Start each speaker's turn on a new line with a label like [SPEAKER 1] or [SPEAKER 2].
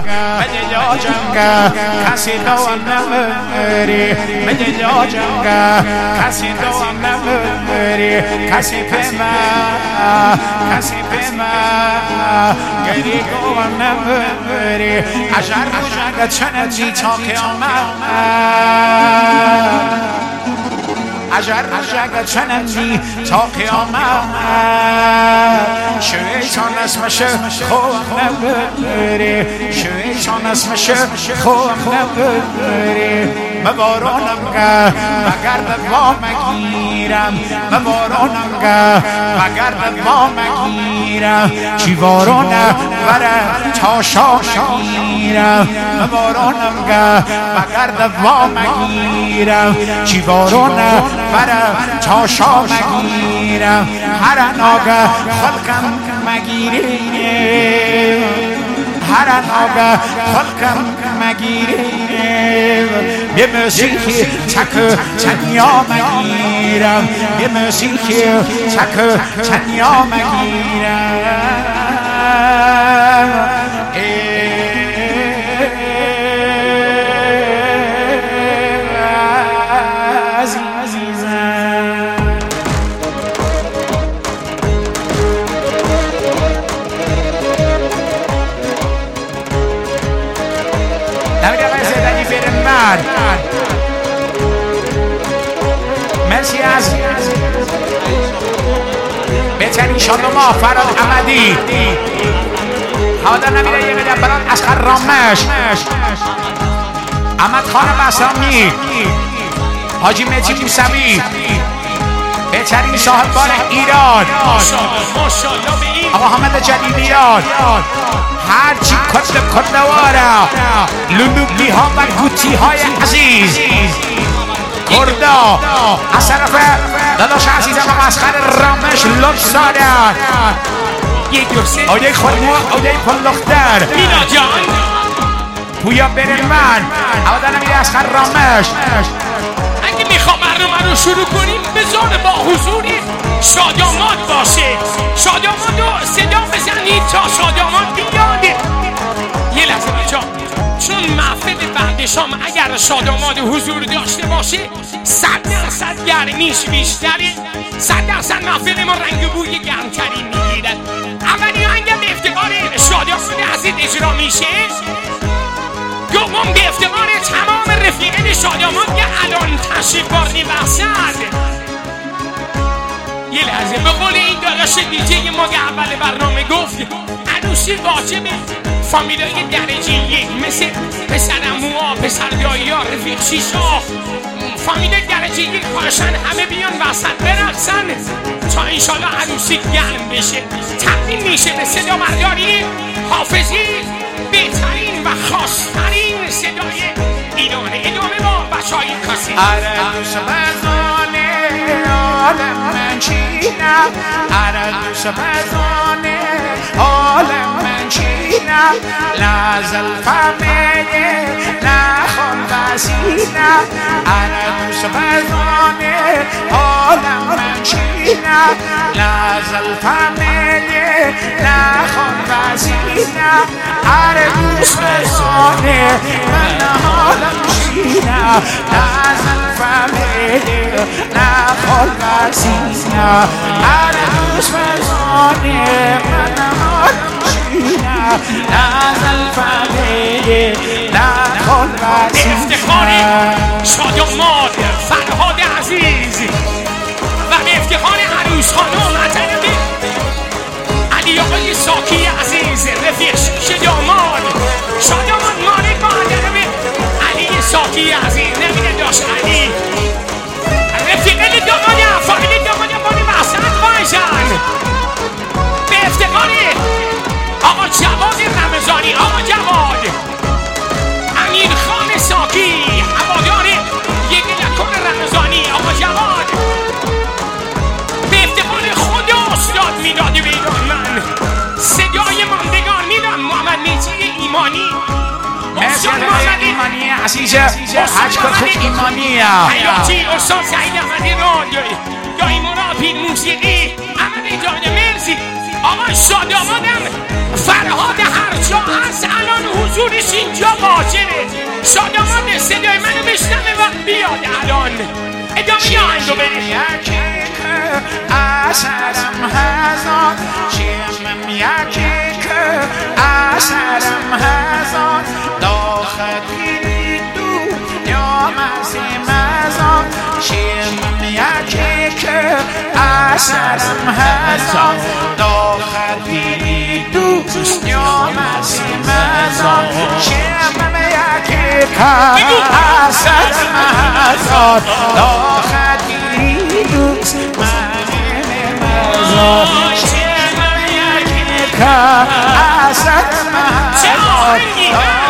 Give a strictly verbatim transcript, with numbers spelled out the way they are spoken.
[SPEAKER 1] مجا جنگا کسی دوام نمیری مجا جنگا کسی دوام نمیری کسی پیما کسی پیما گری دوام نمیری اجر جنگا چنجی تا قیامت اجر جنگا چنجی تا قیامت شویشان اسمش خوام نبری شویشان اسمش خوام نبری مبارونم که مگرد با مگیرم مبارونم که مگرد با مگیرم چیوارونه وره تا شا مگیرم مبارونم که مگرد با مگیرم چیوارونه وره تا شا مگیرم هر ناگه خلقم مگیریم هر ناگه خلقم مگیریم به موسیقی تک تنیا مگیرم به موسیقی تک تنیا مگیرم مرسی از بهترین شادما فراد احمدی حالا نمیره یه قدر بران اسخر رامش احمد خان بسامی حاجی مهدی موسوی بهترین صاحب بار ایران آقا حامد جلیلیان هرچی کتل کتلواره لولوبی ها و گوتی های عزیز کردا از طرف داداش عزیزم و مسخر رامش لطف دارد آیه خودمو آیه پلختر
[SPEAKER 2] مینا جان
[SPEAKER 1] پویا برن من آدم نمیده از خر رامش
[SPEAKER 2] اگه میخوام برنامه رو شروع کنیم بذار با حضوری شادامات باشه شادامات رو صدا بزنید تا شادامات بیاد یه لحظه بچه چون محفل بعد شام اگر شادامات حضور داشته باشه صد درصد گرمیش بیشتره صد درصد محفل ما رنگ بوی گرمتری میگیرد اولی هنگم به افتقار شادامات عزیز اجرا میشه دوم به افتقار تمام رفیقین شادامات که الان تشریف بردی وسط یه لحظه به قول این داداش دیجی ما که اول برنامه گفت عروسی واجبه فامیلای درجه یک مثل پسر اموها پسر دایی ها رفیق شیشا فامیل درجه یک پاشن همه بیان وسط برقصن تا انشالله عروسی گرم بشه تقدیم میشه به صدا برداری حافظی بهترین و خاصترین صدای ایرانه ادامه با بچه های کسی
[SPEAKER 1] عرض بزانه عالم من چینم عرض بزانه عالم من چینم لازل فهمیه نخون وزینم عرض بزانه عالم من چینم لازل فهمیه نخون وزینم عرض بزانه من عالم چینم لازل فهمیه نخون وزینم عرض بزانه من عالم چینم لازل فهمیه نخون وزینم
[SPEAKER 2] افتخار شادامات فرهاد عزیز و به افتخار عروس خانم عطربی علی آقای ساکی عزیز رفیق شادامات شادامات مالک با عطربی علی ساکی عزیز نمیده داشت علی رفیق داماد فامیل داماد مالی محسن بایشن به افتخار آقا جواد رمضانی آقا جواد امیر خان ساکی هوادار یک لکن رمضانی آقا جواد به افتخار خدا استاد میداد بیدان من صدای ماندگار میدم محمد مهدی ایمانی
[SPEAKER 1] استاد محمد ایمانی عزیز حج کن ایمانی
[SPEAKER 2] حیاتی استاد سعید احمدی رادیوی دایی مرا پیر موسیقی احمد جان مرزی آقا شادامادم فرهاد هر جا هست الان حضورش اینجا واجبه. شادمان صدای منو بشنوه و بیاد الان ادامه یه آهنگو بریم.
[SPEAKER 1] اثرم هزار چیمم یکی که اثرم هزار داخلی دنیا مزی مزار چیمم یکی که اثرم هزار داخلی دنیا مزی مزار چیمم یکی که اثرم هزار داخلی دنیا چه من یکی که اصد من